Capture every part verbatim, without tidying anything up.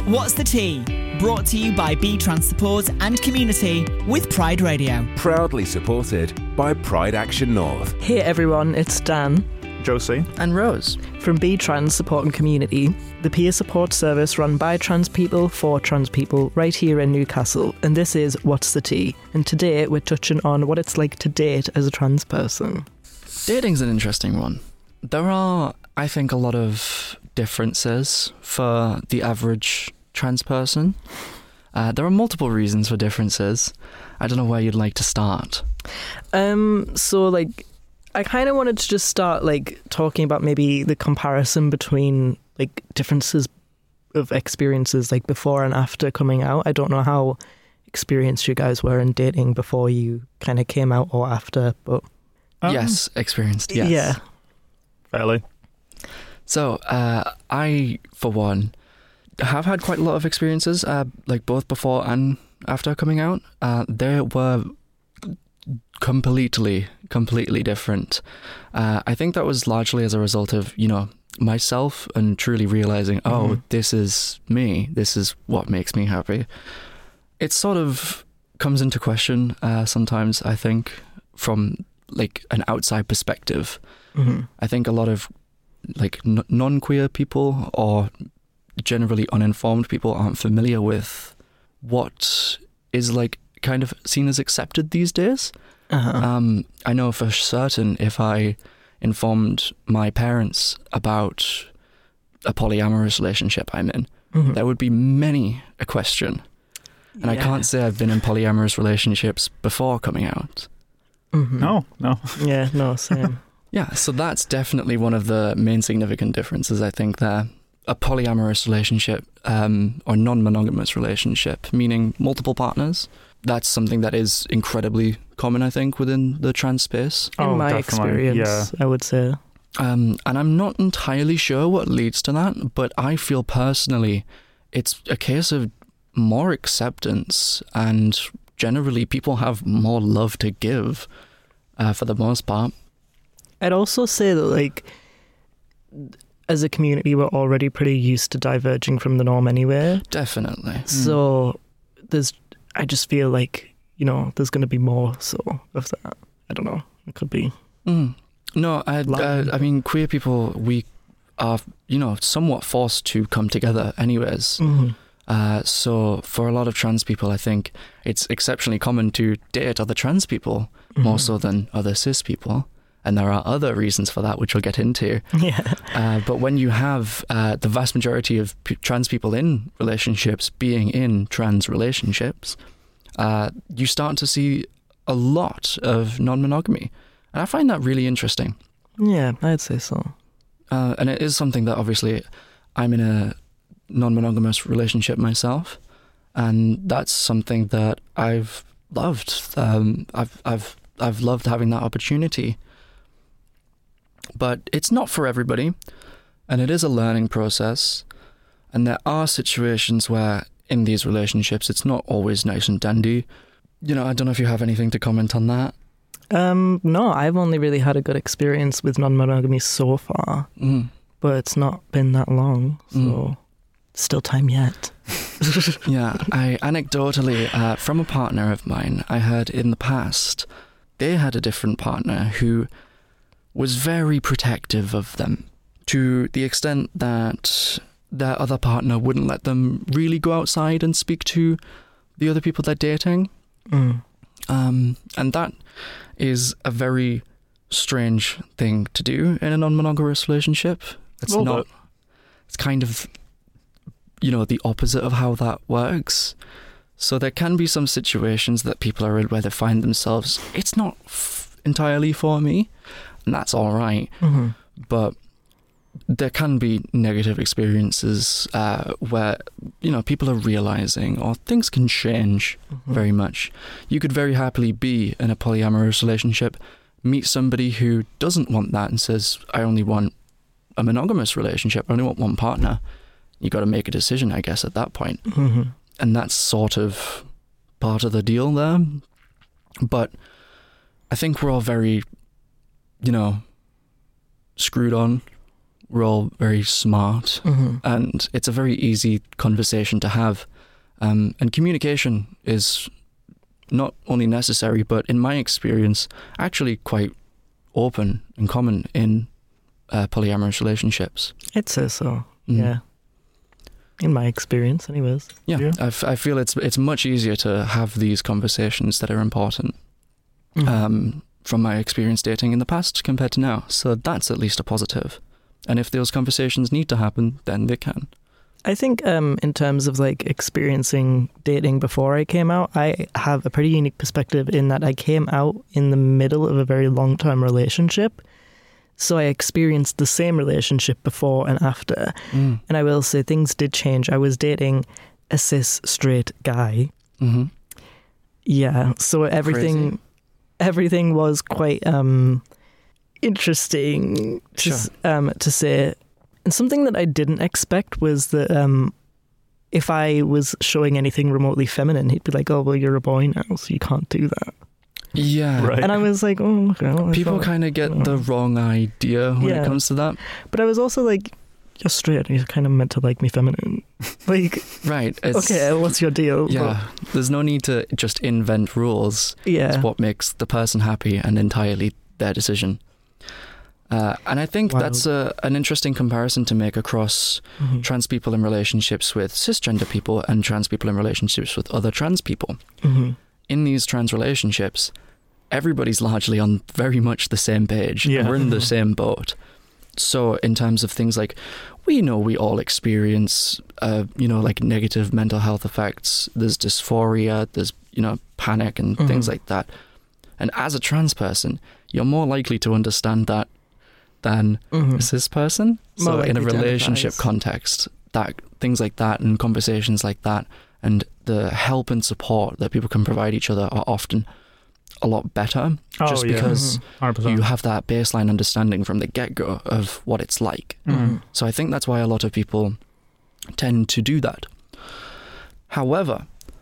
What's the Tea? Brought to you by B Trans Support and Community with Pride Radio. Proudly supported by Pride Action North. Hey everyone, it's Dan, Josie and Rose from B Trans Support and Community, the peer support service run by trans people for trans people right here in Newcastle. And this is What's the Tea? And today we're touching on what it's like to date as a trans person. Dating's an interesting one. There are, I think, a lot of differences for the average trans person. Uh, there are multiple reasons for differences. I don't know where you'd like to start. Um, so, like, I kind of wanted to just start, like, talking about maybe the comparison between, like, differences of experiences, like, before and after coming out. I don't know how experienced you guys were in dating before you kind of came out or after, but... Um, yes, experienced, yes. Yeah. Fairly. So, uh, I, for one, have had quite a lot of experiences, uh, like both before and after coming out. Uh, they were completely, completely different. Uh, I think that was largely as a result of, you know, myself and truly realizing, oh, mm-hmm. this is me. This is what makes me happy. It sort of comes into question uh, sometimes, I think, from like an outside perspective. Mm-hmm. I think a lot of like n- non-queer people or generally uninformed people aren't familiar with what is like kind of seen as accepted these days. Uh-huh. Um, I know for certain if I informed my parents about a polyamorous relationship I'm in, mm-hmm. there would be many a question. And yeah. I can't say I've been in polyamorous relationships before coming out. Mm-hmm. No, no. Yeah, no, same. Yeah, so that's definitely one of the main significant differences, I think, there. A polyamorous relationship um, or non-monogamous relationship, meaning multiple partners, that's something that is incredibly common, I think, within the trans space. In oh, my definitely. experience, yeah. I would say. Um, and I'm not entirely sure what leads to that, but I feel personally it's a case of more acceptance and generally people have more love to give uh, for the most part. I'd also say that, like, as a community, we're already pretty used to diverging from the norm anyway. Definitely. So mm. there's, I just feel like, you know, there's going to be more so of that. I don't know. It could be. Mm. No, I, uh, I mean, queer people, we are, you know, somewhat forced to come together anyways. Mm-hmm. Uh, so for a lot of trans people, I think it's exceptionally common to date other trans people mm-hmm. more so than other cis people. And there are other reasons for that, which we'll get into. Yeah. Uh, but when you have uh, the vast majority of p- trans people in relationships being in trans relationships, uh, you start to see a lot of non-monogamy. And I find that really interesting. Yeah, I'd say so. Uh, and it is something that obviously I'm in a non-monogamous relationship myself. And that's something that I've loved. Um, I've, I've, I've loved having that opportunity. But it's not for everybody, and it is a learning process, and there are situations where in these relationships it's not always nice and dandy. You know, I don't know if you have anything to comment on that. Um, no, I've only really had a good experience with non-monogamy so far, mm. but it's not been that long, so mm. still time yet. Yeah, I anecdotally, uh, from a partner of mine, I heard in the past, they had a different partner who was very protective of them to the extent that their other partner wouldn't let them really go outside and speak to the other people they're dating. Mm. Um, and that is a very strange thing to do in a non-monogamous relationship. It's well, not, it's kind of, you know, the opposite of how that works. So there can be some situations that people are in where they find themselves, it's not f- entirely for me. And that's all right. Mm-hmm. But there can be negative experiences uh, where, you know, people are realizing or things can change mm-hmm. very much. You could very happily be in a polyamorous relationship, meet somebody who doesn't want that and says, I only want a monogamous relationship. I only want one partner. You got to make a decision, I guess, at that point. Mm-hmm. And that's sort of part of the deal there. But I think we're all very, you know, screwed on We're all very smart, Mm-hmm. and it's a very easy conversation to have. Um, and communication is not only necessary, but in my experience, actually quite open and common in uh, polyamorous relationships. I'd say so. Mm. Yeah. In my experience, anyways. Yeah, Yeah. I, f- I feel it's it's much easier to have these conversations that are important Mhm. um, from my experience dating in the past compared to now. So that's at least a positive. And if those conversations need to happen, then they can. I think um, in terms of like experiencing dating before I came out, I have a pretty unique perspective in that I came out in the middle of a very long-term relationship. So I experienced the same relationship before and after. Mm. And I will say things did change. I was dating a cis straight guy. Mm-hmm. Yeah. So everything Crazy. everything was quite um, interesting to, Sure. s- um, to say. And something that I didn't expect was that um, if I was showing anything remotely feminine, he'd be like, "Oh, well, you're a boy now, so you can't do that." Yeah. Right. And I was like, "Oh, okay." Well, I People thought- kind of get the wrong idea when Yeah. it comes to that. But I was also like, "You're straight. You're kind of meant to like me feminine." Like, Right. It's, okay, what's your deal? Yeah. There's no need to just invent rules. But, yeah. It's what makes the person happy and entirely their decision. Uh, and I think Wow. that's a, an interesting comparison to make across Mhm. trans people in relationships with cisgender people and trans people in relationships with other trans people. Mhm. In these trans relationships, everybody's largely on very much the same page. Yeah. We're in the Mhm. same boat. So in terms of things like, we know we all experience, uh, you know, like negative mental health effects. There's dysphoria, there's, you know, panic and things Mhm. like that. And as a trans person, you're more likely to understand that than Mhm. a cis person. More So in a likely to relationship empathise. context, that things like that and conversations like that and the help and support that people can provide each other are often a lot better, Oh, just yeah. because Mhm. one hundred percent. you have that baseline understanding from the get-go of what it's like. Mhm. So I think that's why a lot of people tend to do that. However,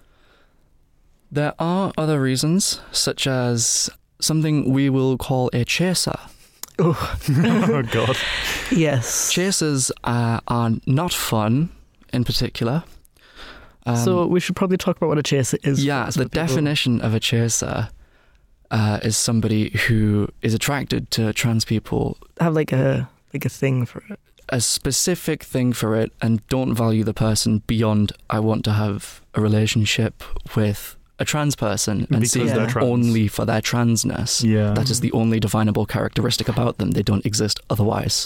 there are other reasons, such as something we will call a chaser. Oh, Oh, God. yes. Chasers are, are not fun, in particular. Um, So we should probably talk about what a chaser is. yeah, first the for people. definition of a chaser uh, is somebody who is attracted to trans people, Have like a like a thing for it. a specific thing for it, and don't value the person beyond I want to have a relationship with a trans person and Because see they're them trans. only for their transness. Yeah. That is the only definable characteristic about them. They don't exist otherwise.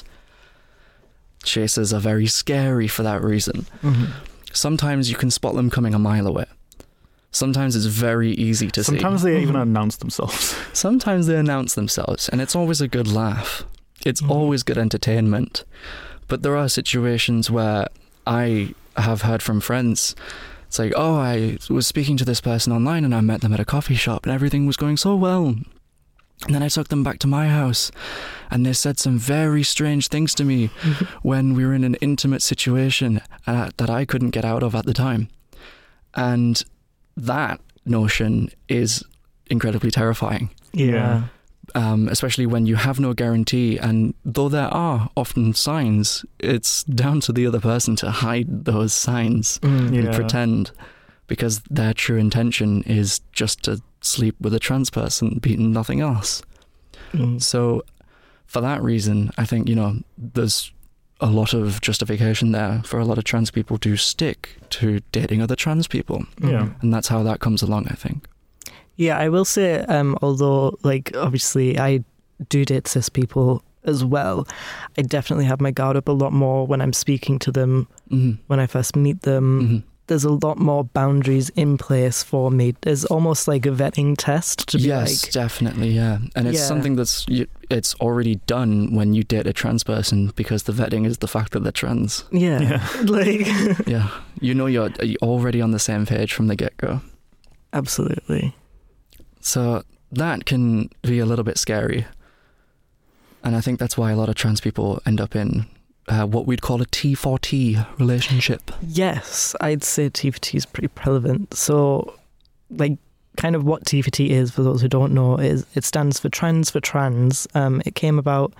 Chasers are very scary for that reason. Mhm. Sometimes you can spot them coming a mile away. Sometimes it's very easy to Sometimes see. they even Mhm. announce themselves. Sometimes they announce themselves, and it's always a good laugh. It's Mhm. always good entertainment. But there are situations where I have heard from friends, it's like, oh, I was speaking to this person online and I met them at a coffee shop and everything was going so well. And then I took them back to my house and they said some very strange things to me when we were in an intimate situation uh, that I couldn't get out of at the time. And that notion is incredibly terrifying, Yeah. um, especially when you have no guarantee. And though there are often signs, it's down to the other person to hide those signs Mm. Yeah. and pretend, because their true intention is just to sleep with a trans person, be nothing else. Mm. So for that reason, I think, you know, there's a lot of justification there for a lot of trans people to stick to dating other trans people. Yeah. And that's how that comes along, I think. Yeah, I will say, um, although, like, obviously I do date cis people as well, I definitely have my guard up a lot more when I'm speaking to them, hmm when I first meet them. hmm There's a lot more boundaries in place for me. There's almost like a vetting test to be Yes, like, definitely, yeah. And it's Yeah. something that's, you, it's already done when you date a trans person, because the vetting is the fact that they're trans. yeah, Yeah. like, Yeah. You know you're, you're already on the same page from the get-go. absolutely. So that can be a little bit scary. And I think that's why a lot of trans people end up in uh, what we'd call a T four T relationship. Yes, I'd say T F T is pretty prevalent. So, like, kind of what T F T is, for those who don't know, is it stands for Trans for Trans. Um, it came about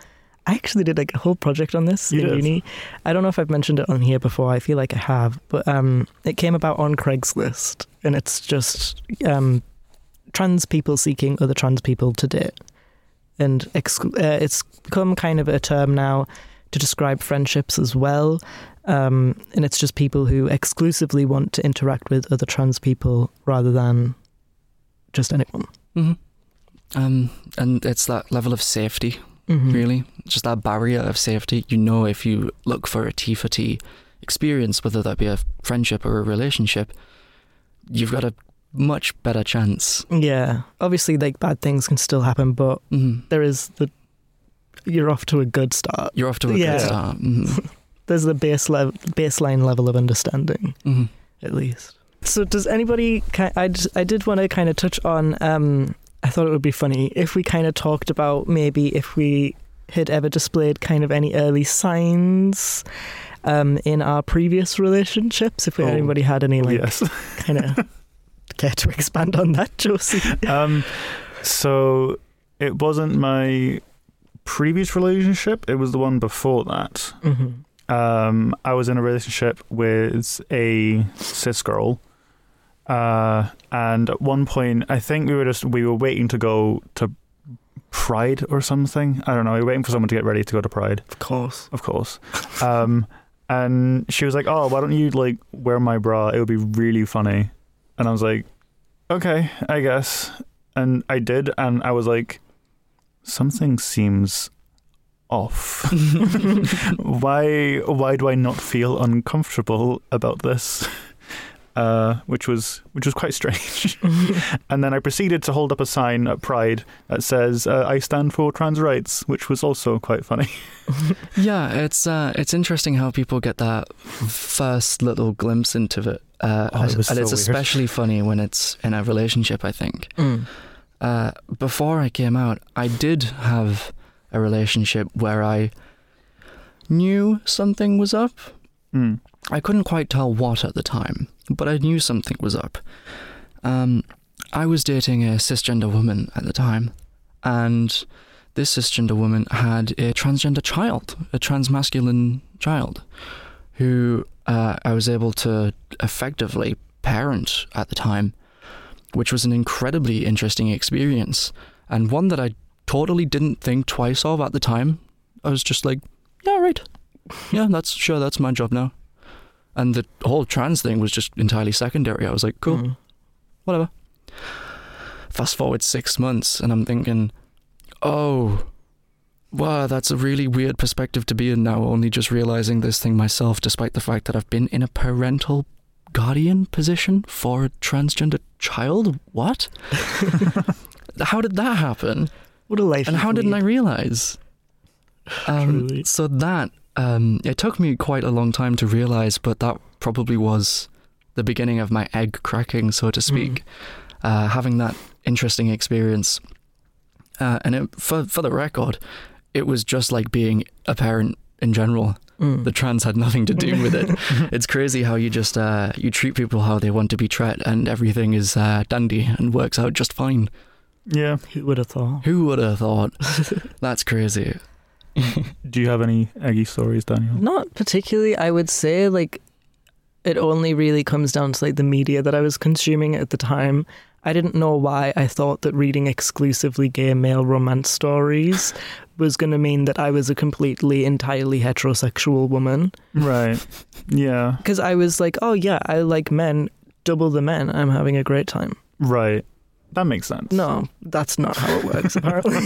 I actually did like a whole project on this You in did? uni. I don't know if I've mentioned it on here before. I feel like I have, but um, it came about on Craigslist, and it's just um, trans people seeking other trans people to date, and exclu- uh, it's become kind of a term now to describe friendships as well. Um, and it's just people who exclusively want to interact with other trans people rather than just anyone. hmm Um, and it's that level of safety, Mm-hmm. really. Just that barrier of safety. You know, if you look for a T for T experience, whether that be a friendship or a relationship, you've got a much better chance. Yeah, obviously, like bad things can still happen, but hmm there is the you're off to a good start. You're off to a Yeah. good start. hmm There's the base level, baseline level of understanding, hmm at least. So, does anybody? ki- I d- I did want to kind of touch on. Um, I thought it would be funny if we kind of talked about maybe if we had ever displayed kind of any early signs um, in our previous relationships. If Oh, anybody had any like yes. kind of care to expand on that, Josie? Um, so it wasn't my previous relationship. It was the one before that. Mm-hmm. Um, I was in a relationship with a cis girl. Uh, and at one point, I think we were just we were waiting to go to Pride or something. I don't know. We were waiting for someone to get ready to go to Pride. Of course. Of course. Um, and she was like, "Oh, why don't you like wear my bra? It would be really funny." And I was like, "Okay, I guess." And I did, and I was like, "Something seems off. why? Why do I not feel uncomfortable about this?" Uh, which was which was quite strange. And then I proceeded to hold up a sign at Pride that says uh, "I stand for trans rights," which was also quite funny. Yeah, it's uh, it's interesting how people get that first little glimpse into it, uh, Oh, it and was so it's weird. especially funny when it's in a relationship, I think. Mm. Uh, before I came out, I did have a relationship where I knew something was up. Mm. I couldn't quite tell what at the time, but I knew something was up. Um, I was dating a cisgender woman at the time, and this cisgender woman had a transgender child, a transmasculine child, who uh, I was able to effectively parent at the time, which was an incredibly interesting experience, and one that I totally didn't think twice of at the time. I was just like, yeah, right. Yeah, that's sure, that's my job now. And the whole trans thing was just entirely secondary. I was like, cool, Mm. whatever. Fast forward six months, and I'm thinking, oh, wow, that's a really weird perspective to be in now, only just realizing this thing myself, despite the fact that I've been in a parental guardian position for a transgender child. What? How did that happen? What a life! And how you've didn't I led. realize? Um, Truly. so that, um, it took me quite a long time to realize, but that probably was the beginning of my egg cracking, so to speak. Uh, having that interesting experience. Uh, and it, for, for the record, it was just like being a parent in general. Mm. The trans had nothing to do with it. It's crazy how you just, uh, you treat people how they want to be treated, and everything is uh, dandy and works out just fine. Yeah. Who would have thought? Who would have thought? That's crazy. Do you have any eggy stories, Daniel? Not particularly. I would say like it only really comes down to like the media that I was consuming at the time. I didn't know why I thought that reading exclusively gay male romance stories was going to mean that I was a completely, entirely heterosexual woman. Right. Yeah. Because I was like, oh yeah, I like men, double the men. I'm having a great time. Right. That makes sense. No, that's not how it works, apparently.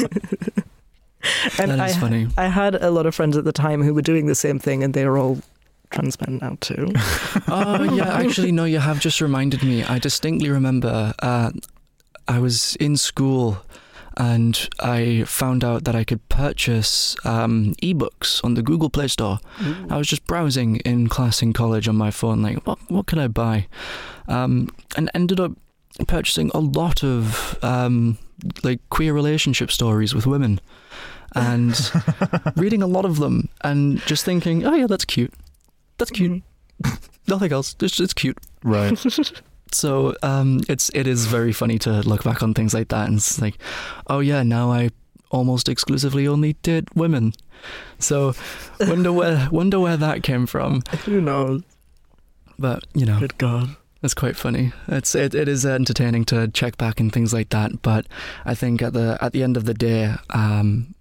And That is I, funny. I had a lot of friends at the time who were doing the same thing, and they were all trans men now too. Oh, yeah, actually, no, you have just reminded me. I distinctly remember uh, I was in school and I found out that I could purchase um, ebooks on the Google Play Store. I was just browsing in class in college on my phone, like, what, what could I buy? Um, and ended up purchasing a lot of um, like queer relationship stories with women and reading a lot of them and just thinking, oh yeah, that's cute. That's cute. Nothing else. It's it's cute. Right. So um, it's it is very funny to look back on things like that and it's like, oh yeah, now I almost exclusively only date women. So wonder where wonder where that came from. Who knows? But you know, Good God. it's quite funny. It's it, it is entertaining to check back and things like that. But I think at the at the end of the day, um,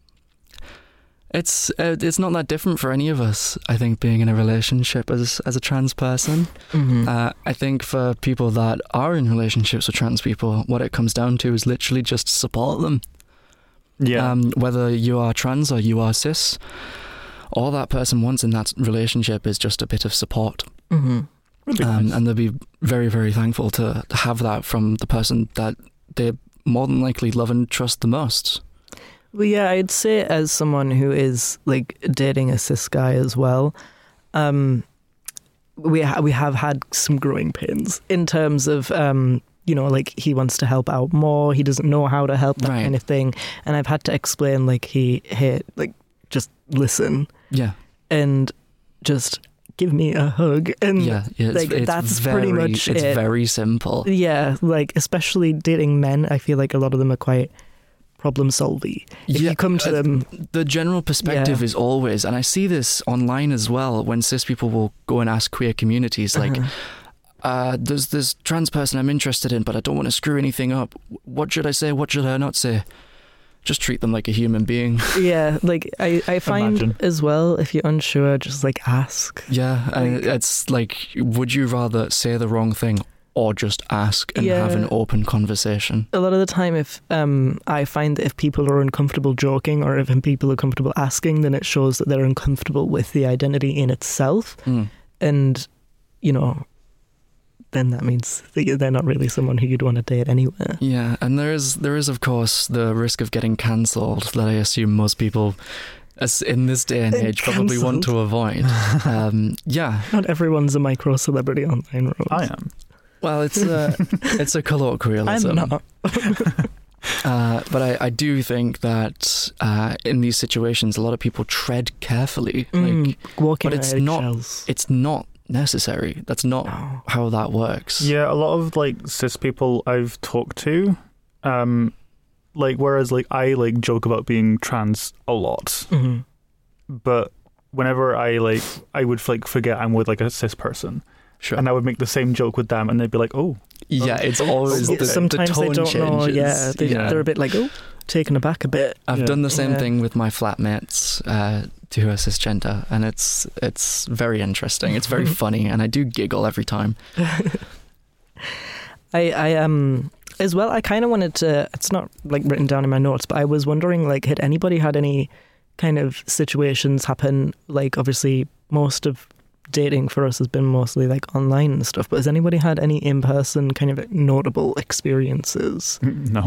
it's uh, it's not that different for any of us. I think being in a relationship as as a trans person. Mm-hmm. Uh, I think for people that are in relationships with trans people, what it comes down to is literally just support them. Yeah. Um, whether you are trans or you are cis, all that person wants in that relationship is just a bit of support. Mm-hmm. Would be Um, nice. and they'll be very, very thankful to have that from the person that they more than likely love and trust the most. Well, yeah, I'd say as someone who is like dating a cis guy as well, um, we ha- we have had some growing pains in terms of um, you know, like he wants to help out more, he doesn't know how to help, that Right. kind of thing, and I've had to explain like he hey like just listen Yeah, and just give me a hug and yeah, yeah. It's, like, it's that's very, pretty much It's it. very simple. yeah, like especially dating men, I feel like a lot of them are quite problem solving. If Yeah, you come to uh, them, The general perspective Yeah. is always, and I see this online as well, when cis people will go and ask queer communities, like, Uh-huh. uh, there's this trans person I'm interested in, but I don't want to screw anything up. What should I say? What should I not say? Just treat them like a human being. yeah, like I, I find Imagine. as well, if you're unsure, just like ask. Yeah, and Like- it's like, would you rather say the wrong thing or just ask and Yeah. have an open conversation? A lot of the time, if um, I find that if people are uncomfortable joking or if people are comfortable asking, then it shows that they're uncomfortable with the identity in itself. Mm. And, you know, then that means that they're not really someone who you'd want to date anyway. Yeah, and there is there is of course the risk of getting cancelled that I assume most people, as in this day and age, probably want to avoid. Um, yeah, Not everyone's a micro celebrity online, Rose. I am. well, it's a it's a colloquialism. I'm not. Uh, but I, I do think that uh, in these situations, a lot of people tread carefully. Like, Mm, walking but it's on not- eggshells. it's not necessary. That's not No. how that works. Yeah, a lot of like cis people I've talked to, um, like whereas like I like joke about being trans a lot, Mhm. but whenever I like I would like forget I'm with like a cis person, Sure. and I would make the same joke with them, and they'd be like, "Oh, Yeah, it's always Okay. the, Sometimes the tone they don't changes. know. Yeah, they, Yeah. they're a bit like, oh, taken aback a bit. I've Yeah. done the same Yeah. thing with my flatmates uh, who are cisgender, and it's it's very interesting. It's very funny, and I do giggle every time. I, I um as well. I kind of wanted to. It's not like written down in my notes, but I was wondering, like, had anybody had any kind of situations happen? Like, obviously, most of dating for us has been mostly like online and stuff. But has anybody had any in-person kind of notable experiences? no."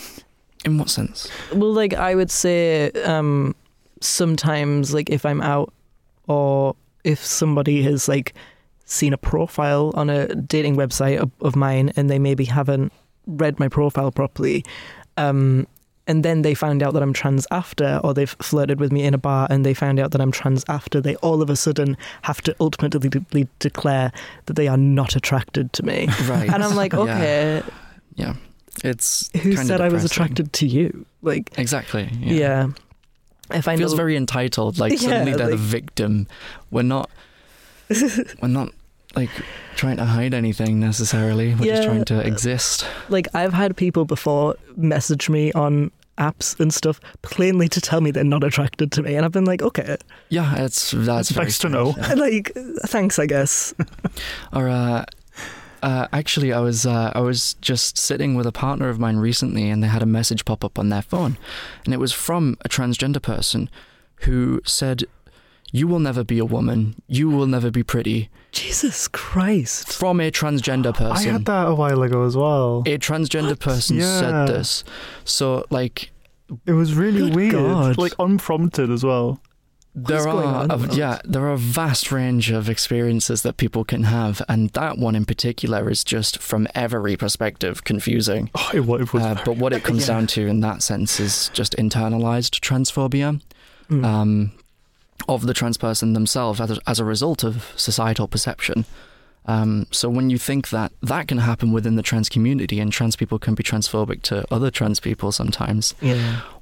In what sense? Well, like I would say, um, sometimes like if I'm out or if somebody has like seen a profile on a dating website of, of mine and they maybe haven't read my profile properly, um, and then they found out that I'm trans after, or they've flirted with me in a bar and they found out that I'm trans after, they all of a sudden have to ultimately de- declare that they are not attracted to me. Right. And I'm like, okay, Yeah. It's who kinda said I was depressing. attracted to you? Like, Exactly. yeah. Yeah. If I It feels know, very entitled. Like Yeah, suddenly they're the like- victim. We're not. We're not like trying to hide anything necessarily. We're just Yeah. trying to exist. like I've had people before message me on apps and stuff plainly to tell me they're not attracted to me, and I've been like, okay, Yeah, it's that's very nice to know. strange, yeah. like thanks, I guess. Or uh, uh, actually, I was uh, I was just sitting with a partner of mine recently, and they had a message pop up on their phone, and it was from a transgender person who said, "You will never be a woman. You will never be pretty." Jesus Christ. From a transgender person. I had that a while ago as well. A transgender person Yeah. said this. So, like, It was really Good weird, God. like unprompted as well. there is going are on a, in the yeah, world? there are a vast range of experiences that people can have, and that one in particular is just from every perspective confusing. Oh, it, wa- it was. Uh, but what it comes Yeah. down to in that sense is just internalized transphobia. Mm. Um, of the trans person themselves as a, as a result of societal perception. Um, so when you think that that can happen within the trans community and trans people can be transphobic to other trans people sometimes, yeah.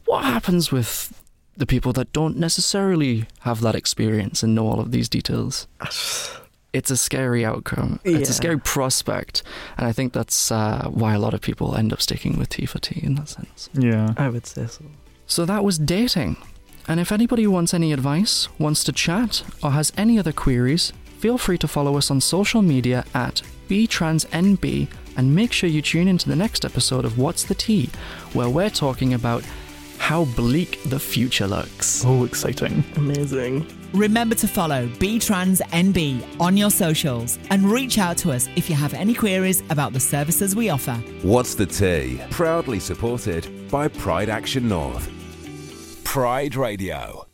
what happens with the people that don't necessarily have that experience and know all of these details? It's a scary outcome. Yeah. It's a scary prospect. And I think that's uh, why a lot of people end up sticking with T for T in that sense. Yeah. I would say so. So that was dating. And if anybody wants any advice, wants to chat, or has any other queries, feel free to follow us on social media at B Trans N B, and make sure you tune into the next episode of What's the Tea, where we're talking about how bleak the future looks. Oh, exciting. Amazing. Remember to follow B Trans N B on your socials and reach out to us if you have any queries about the services we offer. What's the Tea? Proudly supported by Pride Action North. Pride Radio.